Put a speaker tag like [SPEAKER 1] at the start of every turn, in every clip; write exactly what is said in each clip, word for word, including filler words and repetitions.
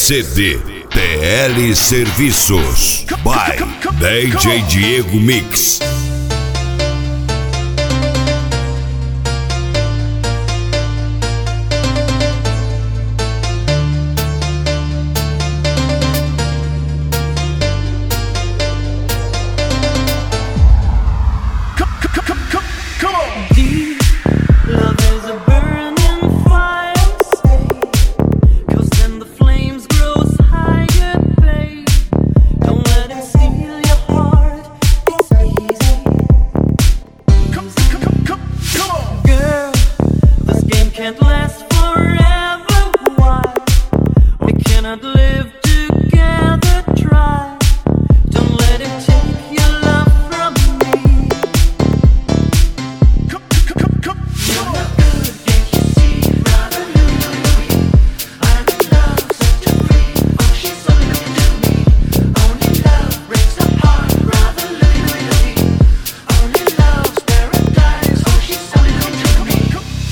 [SPEAKER 1] C D T L Serviços by D J Diego Mix.
[SPEAKER 2] Can't last forever. Why? We cannot live together. Try. Don't let it take your love from me. You're not good, can't you see? Rather Louie, Louie. I'm in love, set her free. Oh, she's only looking to me. Only love breaks the heart. Rather Louie, Louie, Louie. Only love's paradise. Oh, she's only looking to me.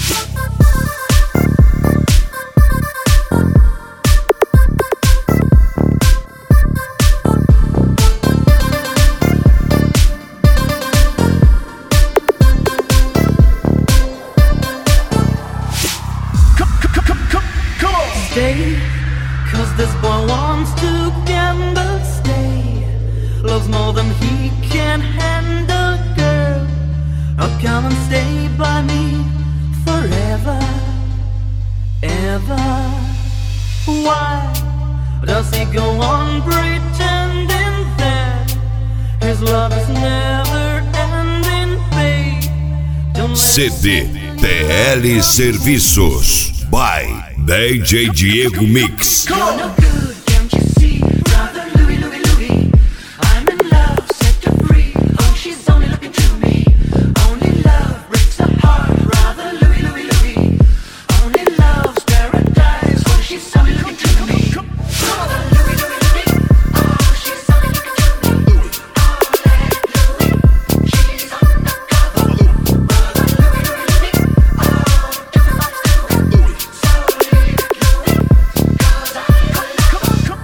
[SPEAKER 2] Stay, cause this boy wants to gamble. Stay, loves more than he can handle. Girl, oh come and stay by me forever, ever. Why does he go on pretending that his love is never ending, babe? Don't let
[SPEAKER 1] C D T L Serviços by D J Diego Mix.
[SPEAKER 2] You're no good, can't you see? Rather Louie, Louie, Louie. I'm in love, set her free. Oh, she's only looking to me. Only love breaks the heart. Rather Louie, Louie, Louie. Only love's paradise. Oh, she's only looking to me. Rather Louie, Louie, Louie. Oh, she's only looking to me. Oh, let Louie, she's undercover. Rather Louie, Louie, Louie. Oh, everybody's doing Louie. So leave it, Louie, 'cause I love her.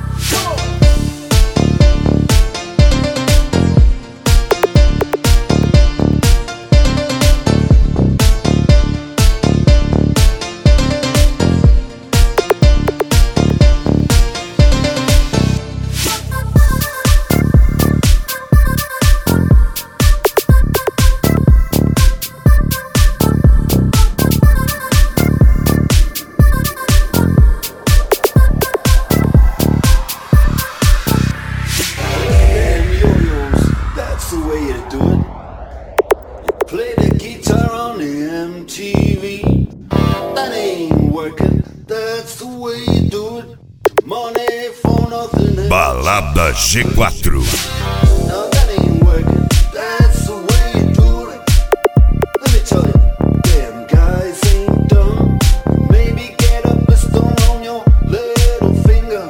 [SPEAKER 3] Damn yo-yos, that's the way you do it. You play the guitar on the M T V. That ain't working, that's the way you do it. Money for nothing else.
[SPEAKER 1] Balada G quatro.
[SPEAKER 3] No, that ain't working, that's the way you do it. Let me tell you, damn guys ain't dumb. Maybe get a blister on your little finger.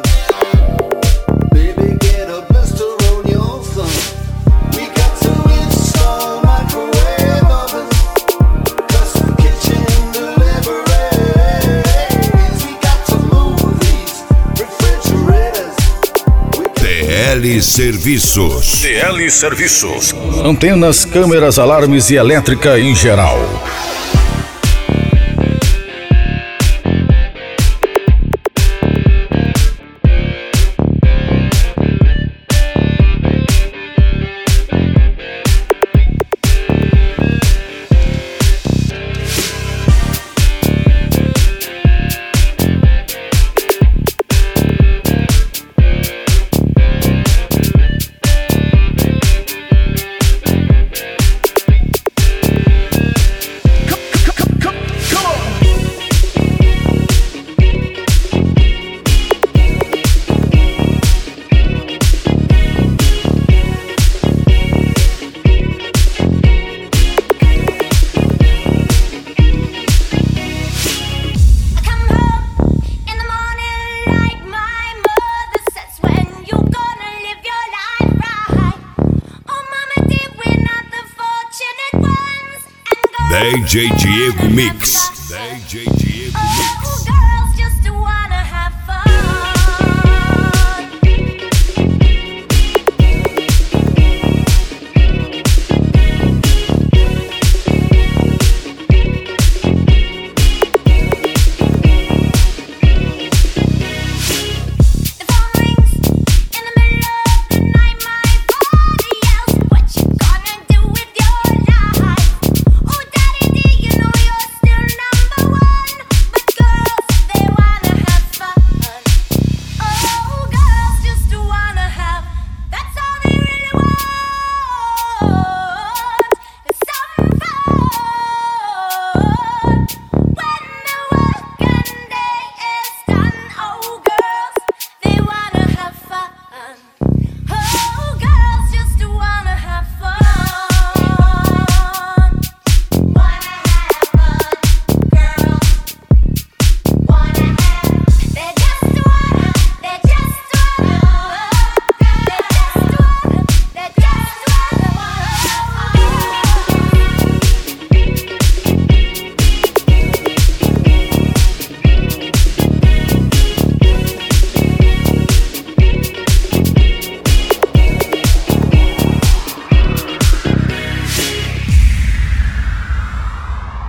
[SPEAKER 3] Baby, get a blister on your thumb. We got to install microwave ovens, custom kitchen deliveries. We got to move these refrigerators. We
[SPEAKER 1] T L Serviços.
[SPEAKER 4] T L Serviços. Antenas, câmeras, alarmes e elétrica em geral.
[SPEAKER 1] D J Diego Mix.